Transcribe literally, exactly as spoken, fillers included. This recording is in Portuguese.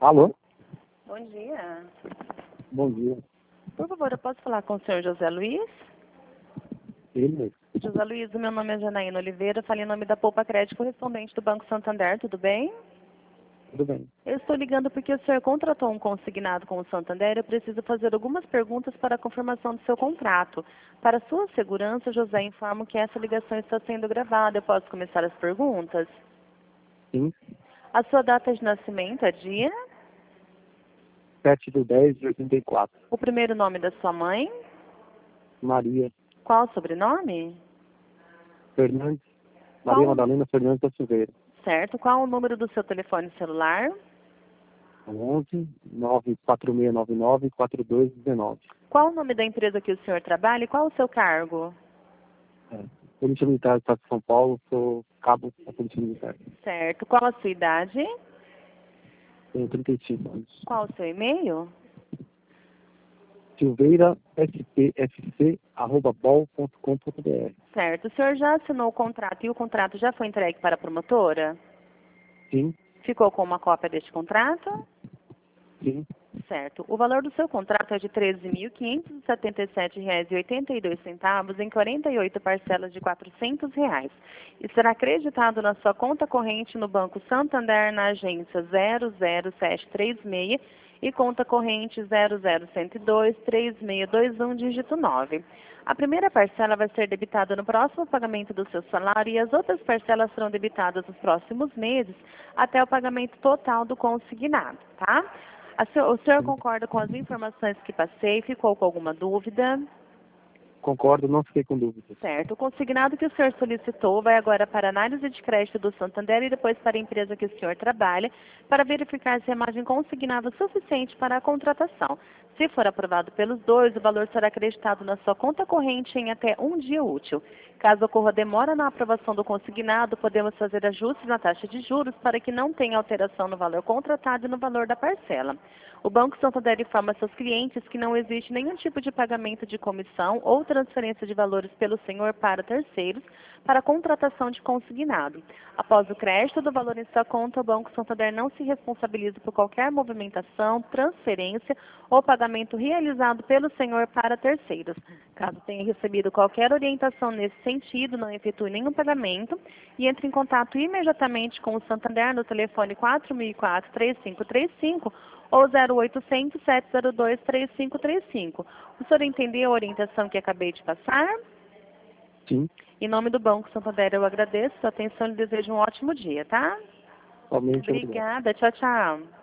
Alô? Bom dia. Bom dia. Por favor, eu posso falar com o senhor José Luiz? Ele mesmo. José Luiz, o meu nome é Janaína Oliveira, falei em nome da Poupa Crédito, correspondente do Banco Santander, tudo bem? Tudo bem. Eu estou ligando porque o senhor contratou um consignado com o Santander e eu preciso fazer algumas perguntas para a confirmação do seu contrato. Para sua segurança, José, informo que essa ligação está sendo gravada. Eu posso começar as perguntas? Sim. A sua data de nascimento é dia? sete de dez de oitenta e quatro. O primeiro nome da sua mãe? Maria Qual o sobrenome? Fernandes. Qual? Maria Madalena Fernandes da Silveira. Certo. Qual o número do seu telefone celular? onze nove quatro seis nove nove quatro dois um nove. Qual o nome da empresa que o senhor trabalha e qual o seu cargo? É. Polícia Militar do Estado de São Paulo, sou cabo da Polícia Militar. Certo. Qual a sua idade? Tenho trinta e cinco anos. Qual o seu e-mail? Silveira S P F C arroba bol ponto com ponto br. Certo. O senhor já assinou o contrato e o contrato já foi entregue para a promotora? Sim, Ficou com uma cópia deste contrato? sim, Certo. O valor do seu contrato é de treze mil quinhentos e setenta e sete reais e oitenta e dois centavos em quarenta e oito parcelas de quatrocentos reais. E será acreditado na sua conta corrente no Banco Santander na agência zero zero sete três seis e conta corrente zero zero um zero dois três seis dois um, dígito nove. A primeira parcela vai ser debitada no próximo pagamento do seu salário e as outras parcelas serão debitadas nos próximos meses até o pagamento total do consignado, tá? A seu, o senhor sim. concorda com as informações que passei? Ficou com alguma dúvida? Concordo, não fiquei com dúvidas. Certo. O consignado que o senhor solicitou vai agora para a análise de crédito do Santander e depois para a empresa que o senhor trabalha, para verificar se a margem consignada é suficiente para a contratação. Se for aprovado pelos dois, o valor será acreditado na sua conta corrente em até um dia útil. Caso ocorra demora na aprovação do consignado, podemos fazer ajustes na taxa de juros para que não tenha alteração no valor contratado e no valor da parcela. O Banco Santander informa seus clientes que não existe nenhum tipo de pagamento de comissão ou transferência de valores pelo senhor para terceiros para a contratação de consignado. Após o crédito do valor em sua conta, o Banco Santander não se responsabiliza por qualquer movimentação, transferência ou pagamento realizado pelo senhor para terceiros. Caso tenha recebido qualquer orientação nesse sentido, não efetue nenhum pagamento e entre em contato imediatamente com o Santander no telefone quatro mil e quatro, três cinco três cinco ou zero oitocentos, sete zero dois, três cinco três cinco. O senhor entendeu a orientação que acabei de passar? Sim. Em nome do Banco Santander, eu agradeço a sua atenção e desejo um ótimo dia, tá? Somente obrigado. Obrigada. Tchau, tchau.